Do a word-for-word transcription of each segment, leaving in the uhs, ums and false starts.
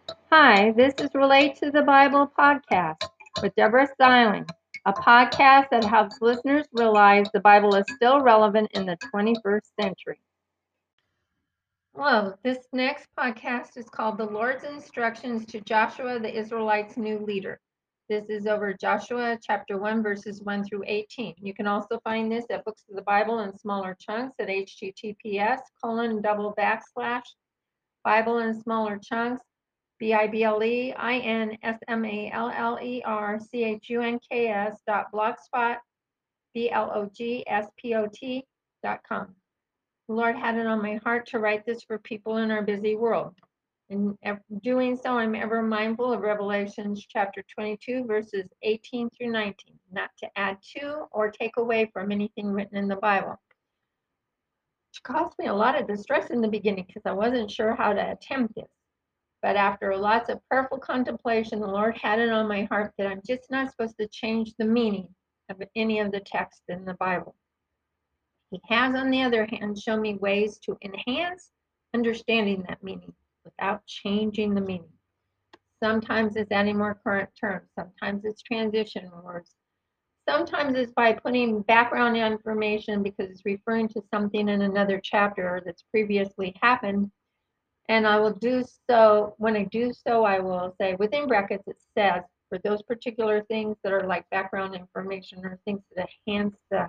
Hi, this is Relate to the Bible podcast with Deborah Styling, a podcast that helps listeners realize the Bible is still relevant in the twenty-first century. Hello, this next podcast is called The Lord's Instructions to Joshua, the Israelites' New Leader. This is over Joshua chapter one, verses one through eighteen. You can also find this at Books of the Bible in smaller chunks at https colon double backslash Bible in smaller chunks B I B L E I N S M A L L E R C H U N K S dot blogspot B L O G S P O T dot com. The Lord had it on my heart to write this for people in our busy world. In doing so, I'm ever mindful of Revelations chapter twenty-two, verses eighteen through nineteen, not to add to or take away from anything written in the Bible. Which caused me a lot of distress in the beginning because I wasn't sure how to attempt this. But after lots of prayerful contemplation, the Lord had it on my heart that I'm just not supposed to change the meaning of any of the text in the Bible. He has, on the other hand, shown me ways to enhance understanding that meaning without changing the meaning. Sometimes it's adding more current terms. Sometimes it's transition words. Sometimes it's by putting background information because it's referring to something in another chapter that's previously happened. And I will do so, when I do so, I will say within brackets, it says for those particular things that are like background information or things that enhance the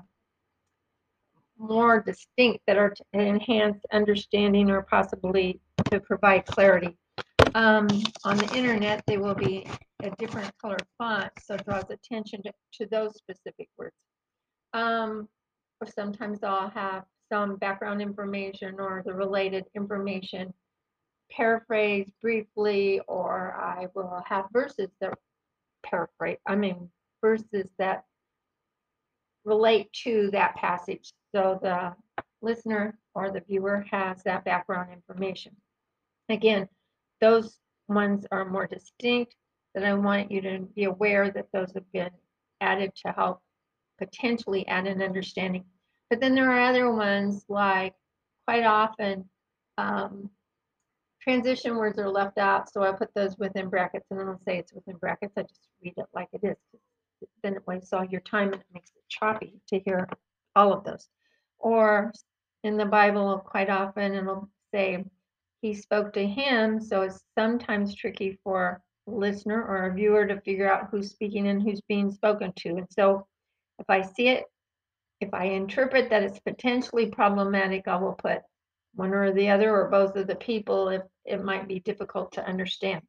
more distinct, that are to enhance understanding or possibly to provide clarity. Um, on the internet, they will be a different color font, so it draws attention to, to those specific words. Um, or sometimes I'll have some background information or the related information paraphrase briefly, or I will have verses that paraphrase, I mean, verses that relate to that passage. So the listener or the viewer has that background information. Again, those ones are more distinct, that I want you to be aware that those have been added to help potentially add an understanding. But then there are other ones, like quite often, um, transition words are left out, so I put those within brackets, and then I'll say it's within brackets. I just read it like it is. Then it wastes all your time and it makes it choppy to hear all of those. Or in the Bible, quite often it'll say he spoke to him, so it's sometimes tricky for a listener or a viewer to figure out who's speaking and who's being spoken to. And so if I see it, if I interpret that it's potentially problematic, I will put one or the other or both of the people if it might be difficult to understand.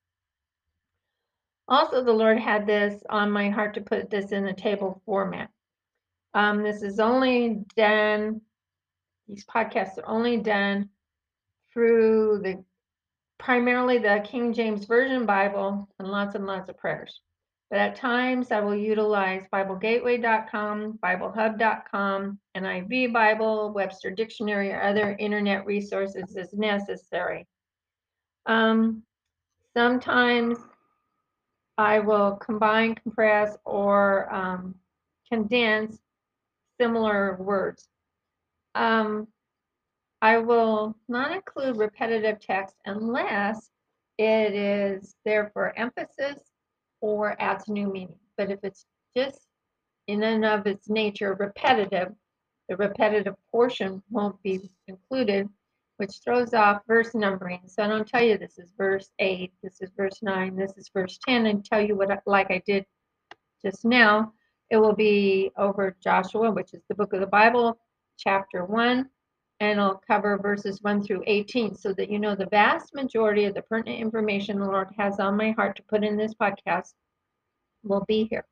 Also, the Lord had this on my heart to put this in a table format. Um, this is only done, these podcasts are only done through the primarily the King James Version Bible and lots and lots of prayers. But at times I will utilize Bible Gateway dot com, Bible Hub dot com, N I V Bible, Webster Dictionary, or other internet resources as necessary. Um, sometimes I will combine, compress, or um, condense similar words. Um, I will not include repetitive text unless it is there for emphasis or adds new meaning. But if it's just in and of its nature repetitive, the repetitive portion won't be included, which throws off verse numbering. So I don't tell you this is verse eight, this is verse nine, this is verse ten, and tell you what, like I did just now. It will be over Joshua, which is the book of the Bible, chapter one, and I'll cover verses one through eighteen so that you know the vast majority of the pertinent information the Lord has on my heart to put in this podcast will be here.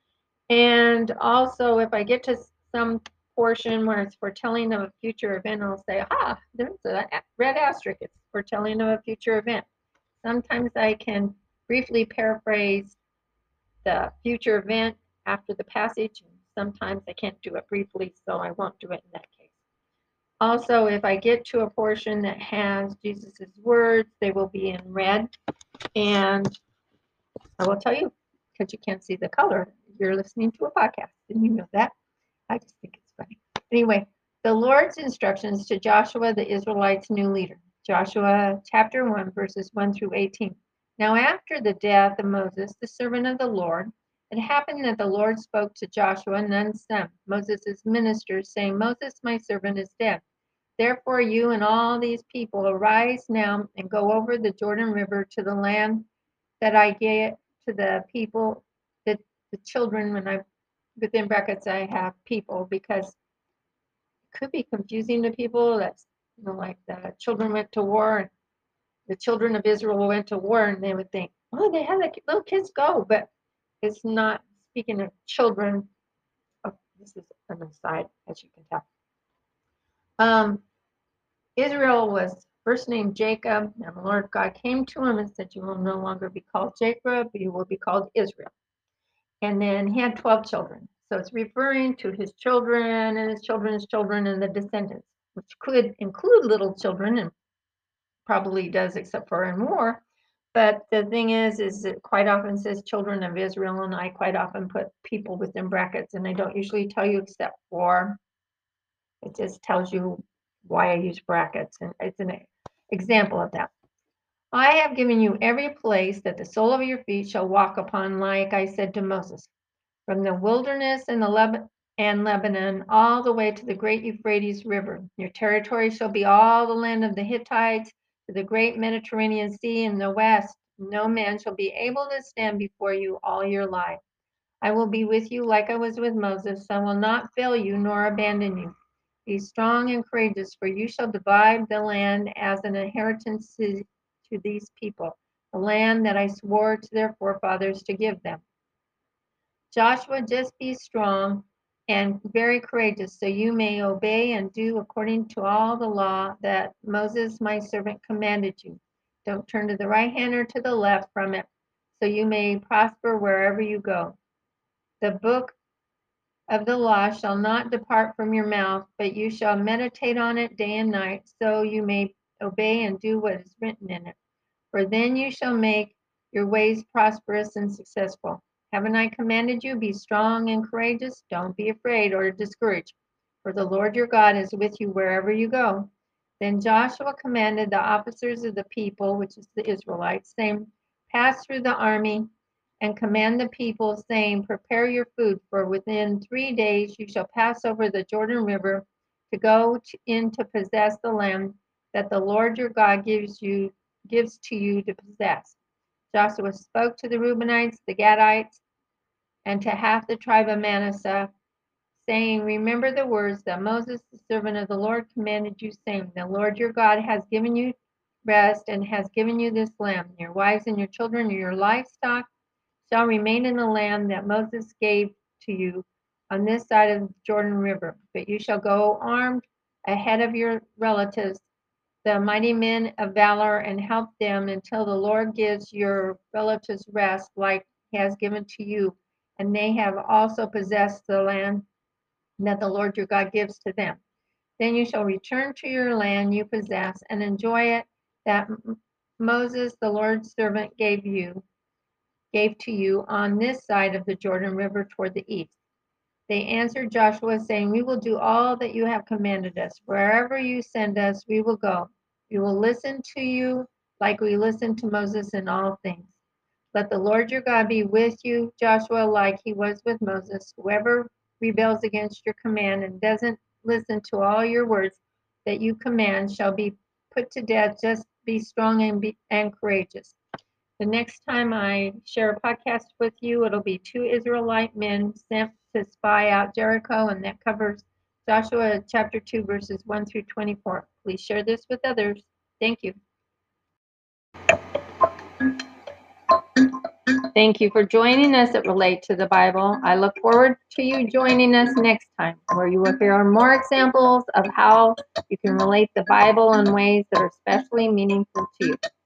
And also, if I get to some portion where it's foretelling of a future event, I'll say, ah, there's a red asterisk. It's foretelling of a future event. Sometimes I can briefly paraphrase the future event after the passage, and sometimes I can't do it briefly, so I won't do it in that case. Also, if I get to a portion that has Jesus's words, they will be in red, and I will tell you, because you can't see the color, you're listening to a podcast, and you know that. I just think it's funny. Anyway, the Lord's instructions to Joshua, the Israelites' new leader. Joshua chapter one, verses one through eighteen. Now after the death of Moses, the servant of the Lord, it happened that the Lord spoke to Joshua, Nun's son, Moses' minister, saying, Moses, my servant, is dead. Therefore you and all these people arise now and go over the Jordan River to the land that I gave to the people, the, the children, when I, within brackets, I have people, because it could be confusing to people. That's, you know, like the children went to war, and the children of Israel went to war, and they would think, oh, they had the little kids go, but it's not speaking of children. Oh, this is an aside, as you can tell. Um, Israel was first named Jacob, and the Lord God came to him and said, you will no longer be called Jacob, you will be called Israel. And then he had twelve children. So it's referring to his children and his children's children and the descendants, which could include little children, and probably does, except for in war. But the thing is, is it quite often says children of Israel, and I quite often put people within brackets, and I don't usually tell you except for, it just tells you why I use brackets, and it's an example of that. I have given you every place that the sole of your feet shall walk upon, like I said to Moses, from the wilderness and the Leb- and Lebanon all the way to the great Euphrates River. Your territory shall be all the land of the Hittites to the great Mediterranean Sea in the west. No man shall be able to stand before you all your life. I will be with you like I was with Moses. I will not fail you nor abandon you. Be strong and courageous, for you shall divide the land as an inheritance to, to these people, the land that I swore to their forefathers to give them. Joshua, just be strong and very courageous, so you may obey and do according to all the law that Moses, my servant, commanded you. Don't turn to the right hand or to the left from it, so you may prosper wherever you go. The book of the law shall not depart from your mouth, but you shall meditate on it day and night, so you may obey and do what is written in it. For then you shall make your ways prosperous and successful. Haven't I commanded you? Be strong and courageous. Don't be afraid or discouraged, for the Lord your God is with you wherever you go. Then Joshua commanded the officers of the people, which is the Israelites, saying, pass through the army and command the people, saying, prepare your food, for within three days you shall pass over the Jordan River to go to, in to possess the land that the Lord your God gives you gives to you to possess. Joshua spoke to the Reubenites, the Gadites, and to half the tribe of Manasseh, saying, remember the words that Moses, the servant of the Lord, commanded you, saying, the Lord your God has given you rest and has given you this land. Your wives and your children and your livestock shall remain in the land that Moses gave to you on this side of the Jordan River. But you shall go armed ahead of your relatives, the mighty men of valor, and help them until the Lord gives your relatives rest like he has given to you, and they have also possessed the land that the Lord your God gives to them. Then you shall return to your land you possess and enjoy it that Moses, the Lord's servant, gave you, gave to you on this side of the Jordan River toward the east. They answered Joshua, saying, we will do all that you have commanded us. Wherever you send us, we will go. We will listen to you like we listened to Moses in all things. Let the Lord your God be with you, Joshua, like he was with Moses. Whoever rebels against your command and doesn't listen to all your words that you command shall be put to death. Just be strong and, be, and courageous. The next time I share a podcast with you, it'll be two Israelite men sent to spy out Jericho, and that covers Joshua chapter two, verses one through twenty-four. Please share this with others. Thank you. Thank you for joining us at Relate to the Bible. I look forward to you joining us next time, where you will hear more examples of how you can relate the Bible in ways that are especially meaningful to you.